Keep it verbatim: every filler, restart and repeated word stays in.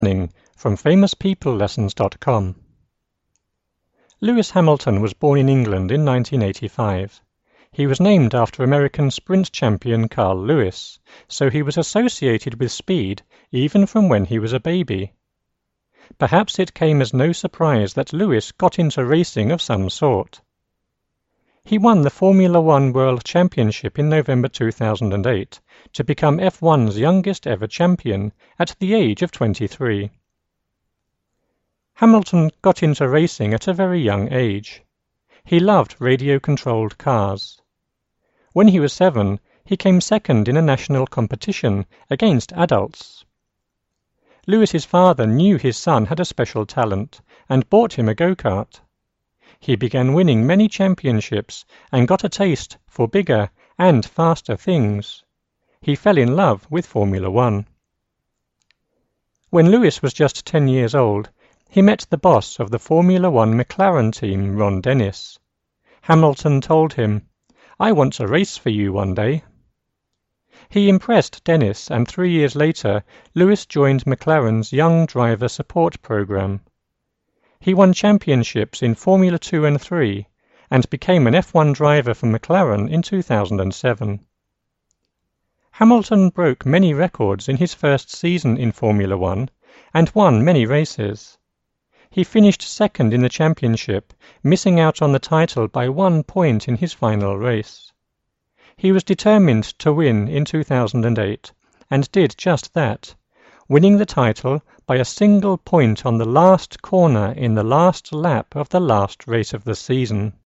From famous people lessons dot com. Lewis Hamilton was born in England in nineteen eighty-five. He was named after American sprint champion Carl Lewis, so he was associated with speed even from when he was a baby. Perhaps it came as no surprise that Lewis got into racing of some sort. He won the Formula One World Championship in November two thousand eight to become F one's youngest ever champion at the age of twenty-three. Hamilton got into racing at a very young age. He loved radio-controlled cars. When he was seven, he came second in a national competition against adults. Lewis's father knew his son had a special talent and bought him a go-kart. He began winning many championships and got a taste for bigger and faster things. He fell in love with Formula One. When Lewis was just ten years old, he met the boss of the Formula One McLaren team, Ron Dennis. Hamilton told him, "I want to race for you one day." He impressed Dennis, and three years later, Lewis joined McLaren's Young Driver Support Program. He won championships in Formula Two and Three, and became an F one driver for McLaren in two thousand seven. Hamilton broke many records in his first season in Formula One, and won many races. He finished second in the championship, missing out on the title by one point in his final race. He was determined to win in two thousand eight, and did just that, winning the title by a single point on the last corner in the last lap of the last race of the season.